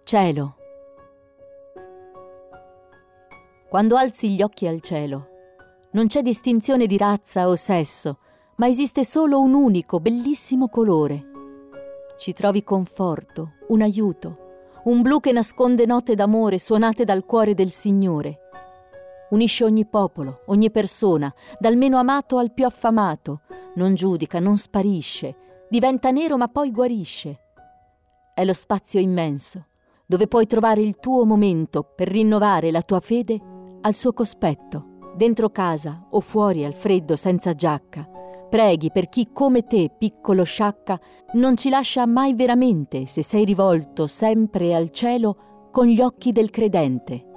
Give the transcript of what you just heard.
Cielo. Quando alzi gli occhi al cielo, non c'è distinzione di razza o sesso, ma esiste solo un unico, bellissimo colore. Ci trovi conforto, un aiuto, un blu che nasconde note d'amore suonate dal cuore del Signore. Unisce ogni popolo, ogni persona, dal meno amato al più affamato, non giudica, non sparisce, diventa nero ma poi guarisce. È lo spazio immenso, dove puoi trovare il tuo momento per rinnovare la tua fede al suo cospetto, dentro casa o fuori al freddo senza giacca. Preghi per chi come te, piccolo sciacca, non ci lascia mai veramente se sei rivolto sempre al cielo con gli occhi del credente.